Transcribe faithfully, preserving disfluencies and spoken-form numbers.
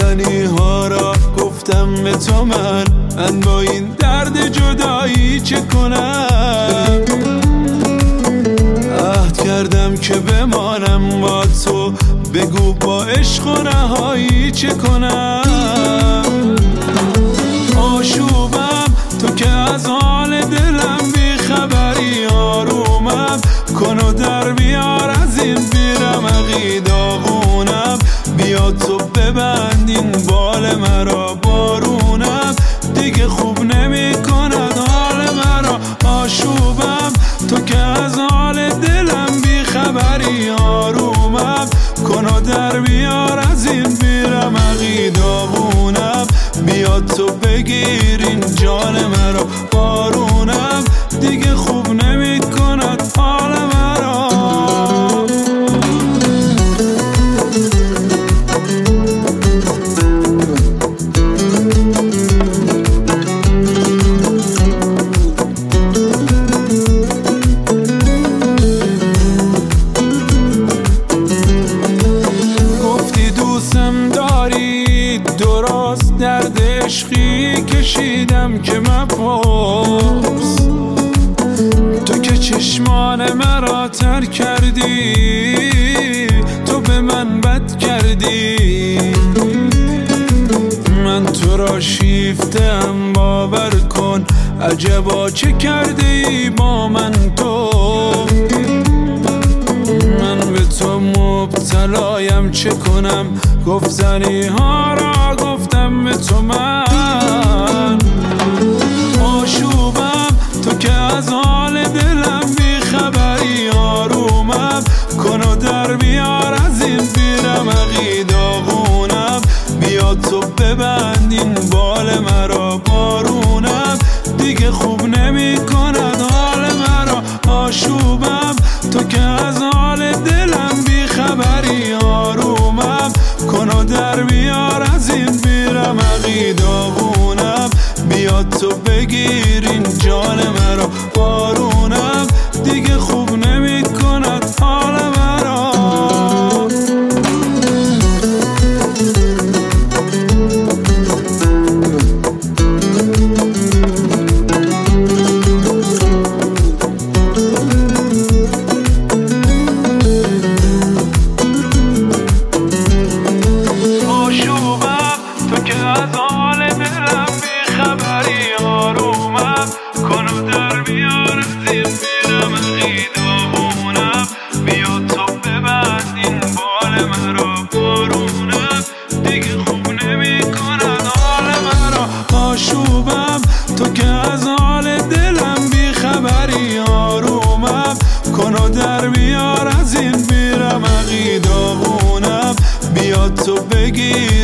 گفتنی ها را گفتم به تو من من با این درد جدایی چه کنم. عهد کردم که بمانم با تو، بگو با عشق و رهایی چه کنم. آشوبم تو که از حال دلم بیخبری، آرومم کن و در بیار از این بیرمقی داغونم. بیا تو ببند این بال مرا، بارونم دیگه خوب نمی کند حال مرا. آشوبم تو که از حال دلم بیخبری، آرومم کن و در بیار از این بیرمقی داغونم. بیا تو بگیر این جان مرا، بارونم دیگه خوب نمی کند حال مرا. درست درد عشقی کشیدم که مپرس، تو که چشمان مرا تر کردی، تو به من بد کردی. من تو را شیفتم باور کن، عجبا چه کرده ای با من تو. من به تو مبتلایم چه کنم، گفتنی ها را گفتم به تو من. آشوبم تو که از حال دلم بیخبری، آرومم کن و در بیار از این بیرمقی داغونم. بیا تو ببند این بال مرا، بارونم دیگه خوب نمی کند حال مرا. آشوبم تو که از حال دلم بیخبری، آرومم کن و در بیار از این بیرمقی داغونم. بیا تو بگیر این جان مرا، بارونم دیگه خوب نمی کند حال مرا. آشوبم تو که از حال دلم بیخبری، آرومم کن و در بیار از این بیرمقی داغونم. بیا تو بگیر